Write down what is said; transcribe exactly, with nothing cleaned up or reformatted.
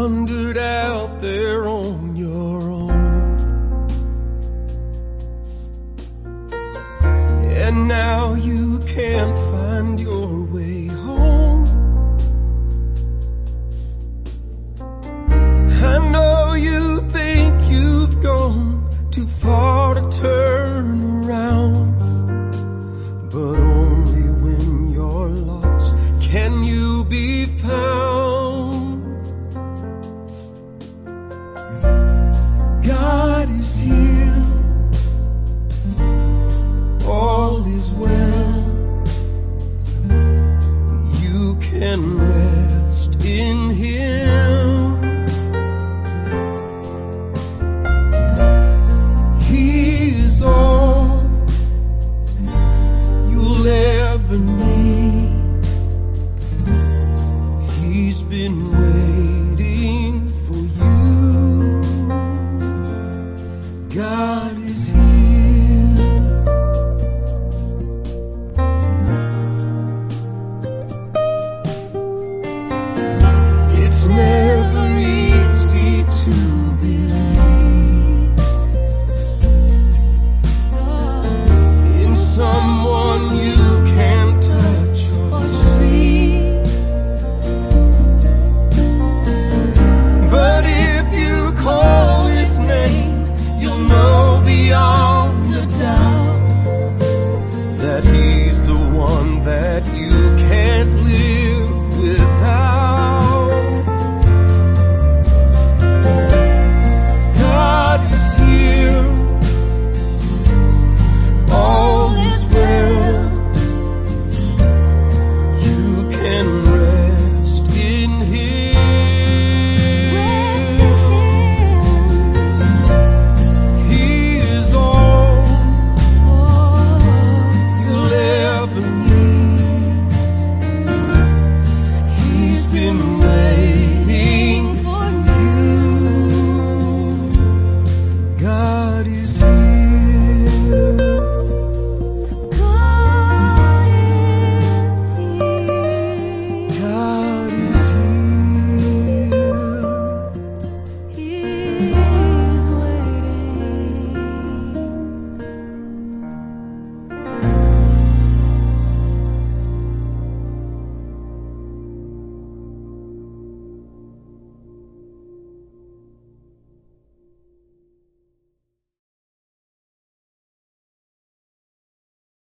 wandered out there on your own, and now you can't find your way home. I know you think you've gone too far to turn around, but only when you're lost can you be found. God is here, all is well. You can rest in His